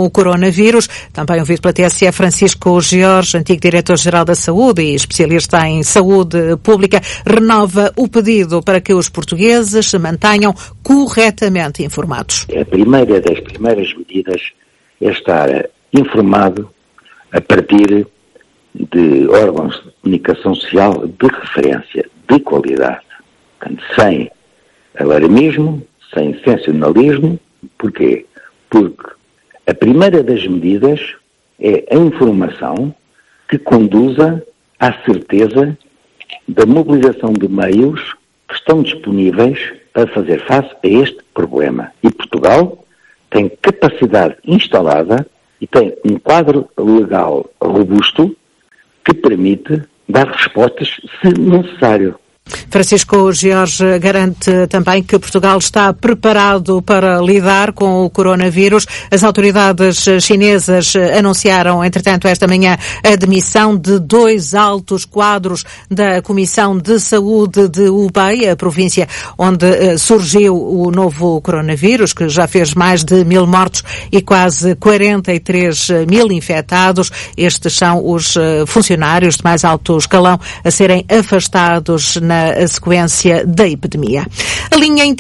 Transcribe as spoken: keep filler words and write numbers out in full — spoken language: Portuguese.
com o coronavírus. Também ouvido pela T S F, Francisco Jorge, antigo diretor-geral da Saúde e especialista em saúde pública, renova o pedido para que os portugueses se mantenham corretamente informados. A primeira das primeiras medidas é estar informado a partir de órgãos de comunicação social de referência, de qualidade, portanto, sem alarmismo, sem sensacionalismo. Porquê? Porque a primeira das medidas é a informação que conduza à certeza da mobilização de meios que estão disponíveis para fazer face a este problema. E Portugal tem capacidade instalada e tem um quadro legal robusto que permite dar respostas se necessário. Francisco Jorge garante também que Portugal está preparado para lidar com o coronavírus. As autoridades chinesas anunciaram, entretanto, esta manhã a demissão de dois altos quadros da Comissão de Saúde de Hubei, a província onde surgiu o novo coronavírus, que já fez mais de mil mortos e quase quarenta e três mil infectados. Estes são os funcionários de mais alto escalão a serem afastados na sequência da epidemia. A linha